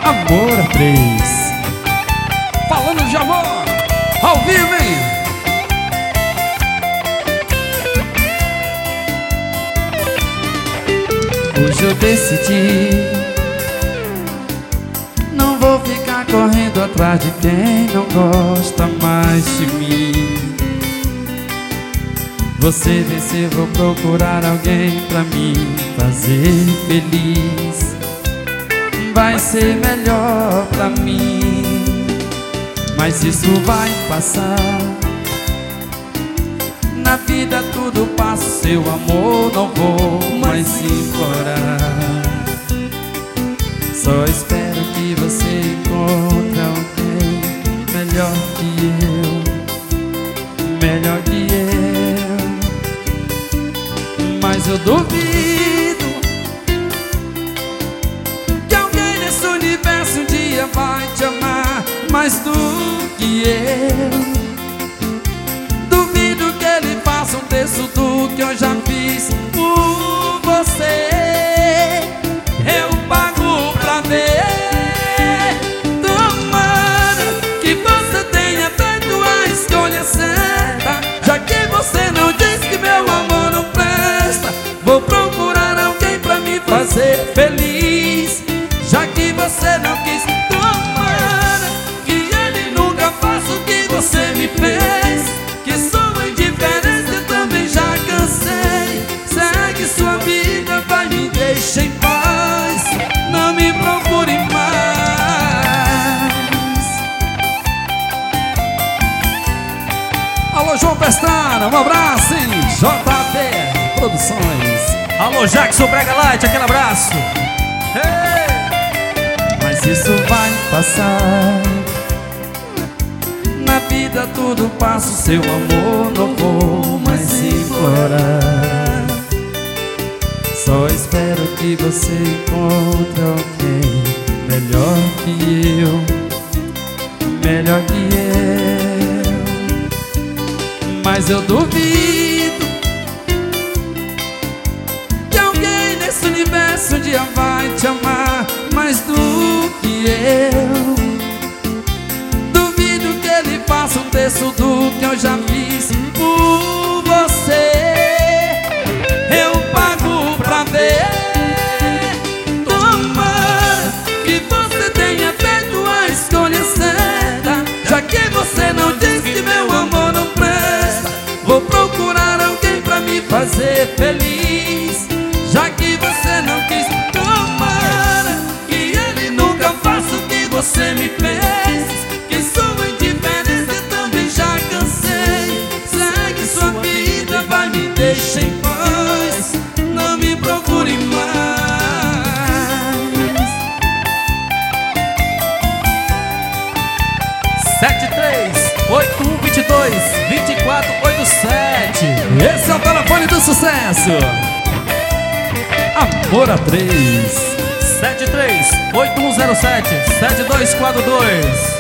Amor a três. Falando de amor, ao vivo, hein? Hoje eu decidi, não vou ficar correndo atrás de quem não gosta mais de mim. Você venceu, vou procurar alguém pra me fazer feliz. Vai ser melhor pra mim, mas isso vai passar. Na vida tudo passa, seu amor não vou mais implorar. Só espero que você encontre alguém melhor que eu, melhor que eu. Mas eu duvido que alguém nesse universo um dia vai te amar mais do que eu. Duvido que ele faça um terço do que eu já fiz por você. Eu pago pra ver. Tomara que você tenha feito a escolha certa, já que você não diz que meu amor não presta. Vou procurar alguém pra me fazer feliz, já que você não quis. Tomara que ele nunca faça o que você me fez, que sua indiferença eu também já cansei. Segue sua vida, vai, me deixa em paz, não me procure mais. Alô, João Pestana, um abraço, hein? JB Produções. Alô, Jackson Brega Light, aquele abraço. Hey! Mas isso vai passar. Na vida tudo passa, o seu amor não vou mais implorar. Só espero que você encontre alguém melhor que eu, melhor que eu. Mas eu duvido que alguém nesse universo um dia vai te amar mais do que eu. Duvido que ele faça um terço do que eu já fiz por você. Eu pago pra ver. Tomara que você tenha feito a escolha certa, já que você não diz que meu amor não presta. Vou procurar alguém pra me fazer feliz, já que você não quis. Tomara que ele nunca faça o que você me fez, que sua indiferença eu também já cansei. Segue sua vida, vai, me deixa em paz, não me procure mais. 73-8122-2487. Esse é o telefone do sucesso. Amor a três. 73-8107-7242.